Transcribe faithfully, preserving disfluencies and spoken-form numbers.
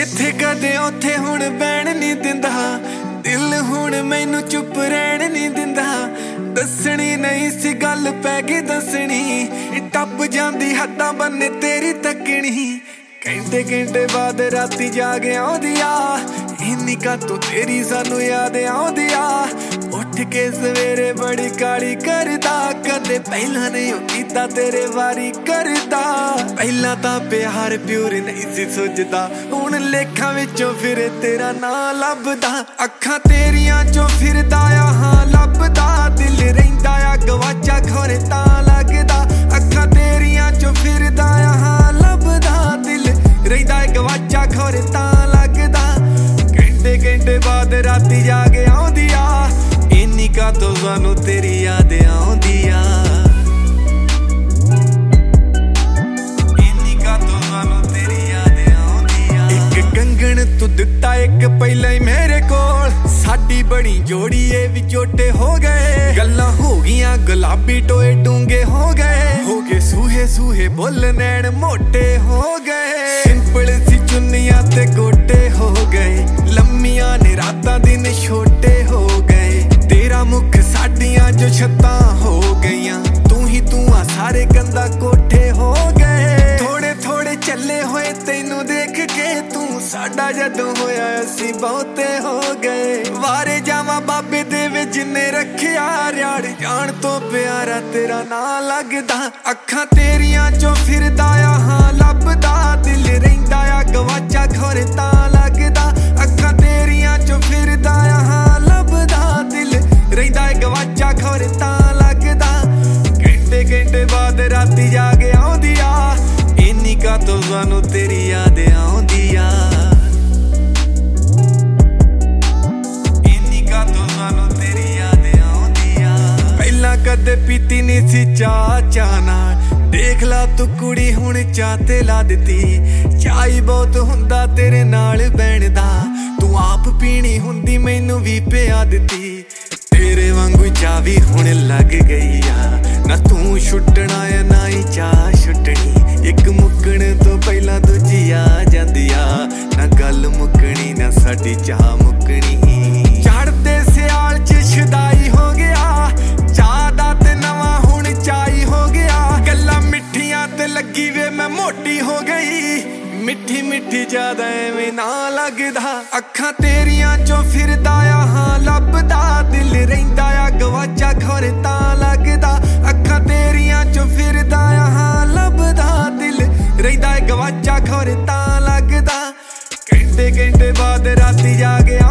जिथे कदे उथे हुण बैण नहीं दिंदा, दिल हुण मैनू चुप रहन नहीं दिंदा। दसनी नहीं सी गल पै गई दसनी, टप जांदी हद्दां बन्ने तेरी तकनी। घंटे घंटे बाद राती जागे आउंदी आ, इन्नी का तू तेरी सानू याद आउंदी आ। उठ के सवेरे बड़ी काली करदा, कदे पहला नहीं कीता तेरे वारी करदा। पहला तां प्यार प्यूर नहीं सी सुझदा, हुण लेखां विचों फिर तेरा नां लभदा। अखां तेरियां चों फिरदा आ हां लभदा, दिल रहिंदा आ गवाचा खोरे तां लगदा। अखां तेरियां चों फिरदा आ हां लभदा, दिल रहिंदा गवाचा खोरे तां लगदा। घंटे घंटे बाद राती जाके आउंदी आ, इन्नी का तो सानू तेरी याद आउंदी आ। इन्नी का तो सानू तेरी याद आउंदी आ। एक कंगन तू दिता एक पहला ही मेरे कोल, साडी बड़ी जोड़ी ए विचोटे हो गए। गल्लां हो गईयां गुलाबी टोए डूंगे हो गए, हो गए सूहे सूहे बुल नैन मोटे हो गए। सिंपल सी चुन्नियां ते गोटे हो गए, लम्मियां ने रातां दिन छोटे हो गए। तेरा मुख साडियां जो छत्तां हो गईयां, तू ही तू आ सारे कंधा कोठे हो गए। थोड़े थोड़े चले होए तैनू देख के, तू साडा जदों होया असी बहुते हो गए। वारे जावां बाबे देवे जिन्ने रखिया, रियाड़ जान तो प्यारा तेरा नां लगदा। अखां तेरियां चों फिरदा आ हां लभदा, दिल रहिंदा आ गवाचा खोरे तां लगदा। अखां तेरियां चों फिरदा आ हां लभदा, दिल रहिंदा गवाचा खोरे तां लगदा। घंटे घंटे बाद राती जाके आउंदी आ, इन्नी का तो सानू तेरी याद आउंदी आ। इन्नी का तो सानू तेरी याद आउंदी आ। पहला कदे पीती नहीं सी चाह चाह नाल, देख ला तू कुड़ी हुण चाह ते ला दित्ती। चाही बहुत हुंदा तेरे नाल बैण दा, तू आप पीनी हुंदी मैनू भी पिया दित्ती। तेरे वांगू चाह भी हुण लग गई आ, ना तू छुट्टना है ना ही चाह छुट्टनी। एक मुक्कण तो पहला दूजी आ जांदी आ, ना गल मुक्कनी ना साडी चाह मुक्कनी। चढ़दे सियाल च छदाई हो गया, चाह दा ते नवां हुण चाई हो गया। गल्लां मिठियां ते लगी वे मैं मोटी हो गई, मिठी मिठी ज्यादा एवें ना लगदा। अखां तेरियां चों फिरदा आ हां लभदा, दिल रहिंदा आ गवाचा खोरे तां लगदा। अखां तेरियां चों फिरदा आ हां लभदा, दिल रहिंदा गवाचा खोरे तां लगदा। घंटे घंटे बाद राती जाके